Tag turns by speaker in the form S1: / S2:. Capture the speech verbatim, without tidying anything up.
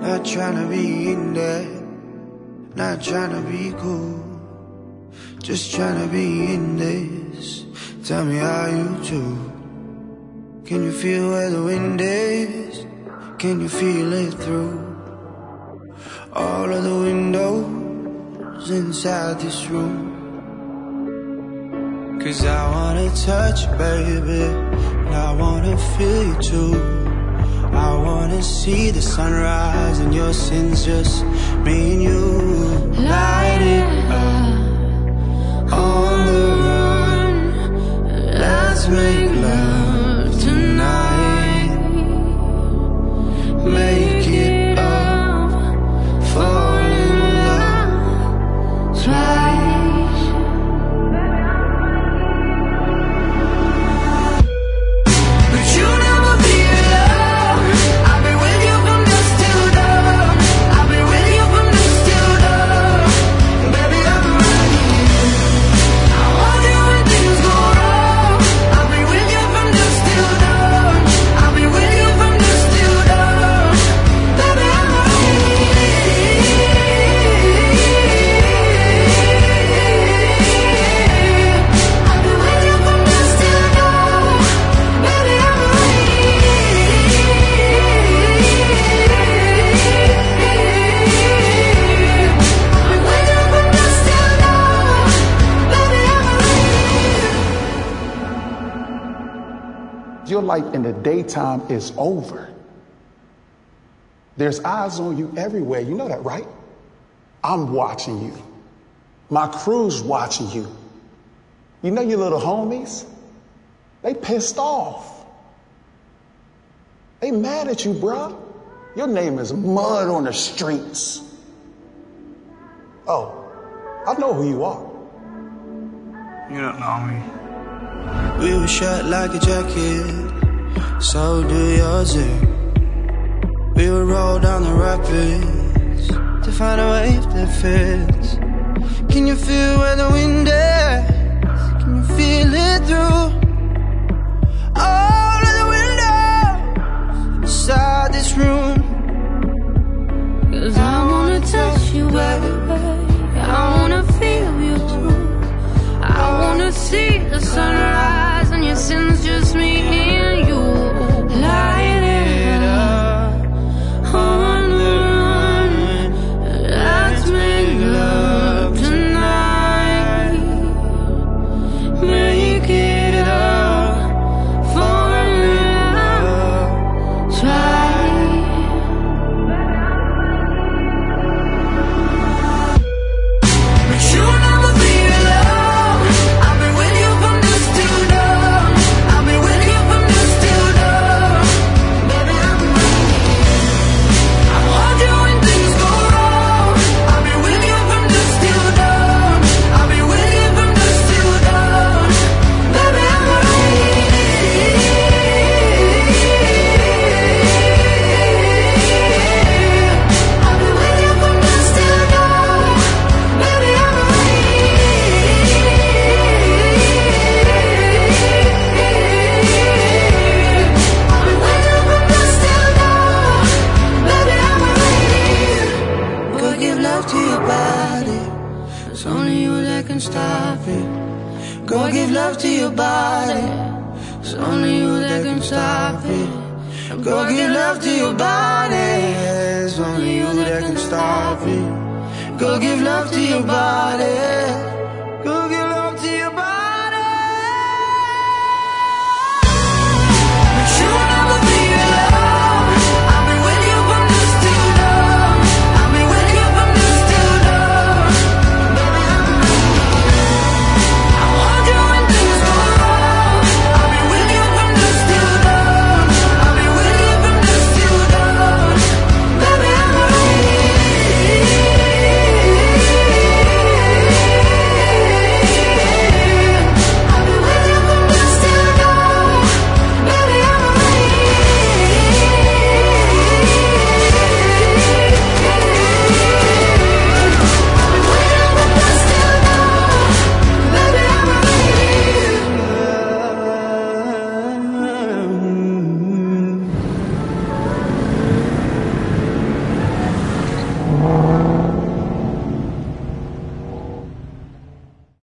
S1: Not tryna be in there, not tryna be cool, just tryna be in this. Tell me how you do. Can you feel where the wind is? Can you feel it through all of the windows inside this room? Cause I wanna touch you, baby, and I wanna feel you too. I wanna see the sunrise and your sins, just me and you. Light it up on the run. Let's make love tonight. Make it up, fall in love twice.
S2: Your life in the daytime is over. There's eyes on you everywhere. You know that, right? I'm watching you. My crew's watching you. You know your little homies? They pissed off. They mad at you, bruh. Your name is mud on the streets. Oh, I know who you are.
S1: You don't know me. We were shut like a jacket, so do yours. We would roll down the rapids to find a wave that fits. Can you feel where the wind is? Can you feel it through all of the windows inside this room?
S3: Cause I wanna touch you, baby. I wanna feel you too. I wanna see the sunrise and your sins, just me and you. Light it up on the run. Let's make love tonight. Make it up, fall in love, try. But you never be alone. I've been with you from dusk till dawn. I've been with you from dusk till dawn. Baby, I'm right here. I want you when things go wrong. I've been with you from dusk till dawn. I've been with you from dusk till dawn. Baby, I'm right here. I've been with you from dusk till dawn. Baby, I'm right
S1: Go give love to your body. It's only you that can stop it. Go give love to your body. It's only you that can stop it. Go give love to your body. It's only you that can stop it. Go give love to your body.